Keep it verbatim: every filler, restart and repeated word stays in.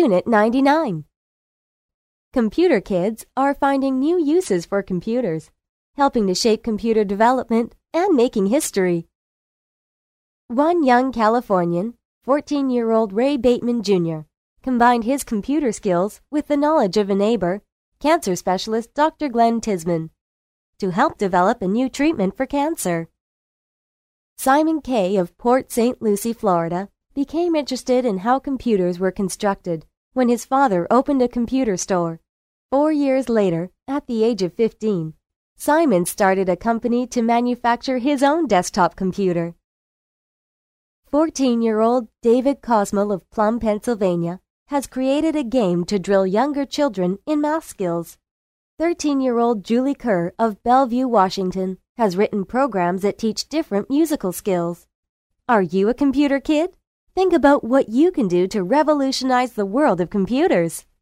Unit ninety-nine. Computer kids are finding new uses for computers, helping to shape computer development and making history. One young Californian, fourteen-year-old Ray Bateman Junior, combined his computer skills with the knowledge of a neighbor, cancer specialist Doctor Glenn Tisman, to help develop a new treatment for cancer. Simon Kay of Port Saint Lucie, Florida, became interested in how computers were constructed when his father opened a computer store. Four years later, at the age of fifteen, Simon started a company to manufacture his own desktop computer. fourteen-year-old David Cosmel of Plum, Pennsylvania, has created a game to drill younger children in math skills. thirteen-year-old Julie Kerr of Bellevue, Washington, has written programs that teach different musical skills. Are you a computer kid? Think about what you can do to revolutionize the world of computers.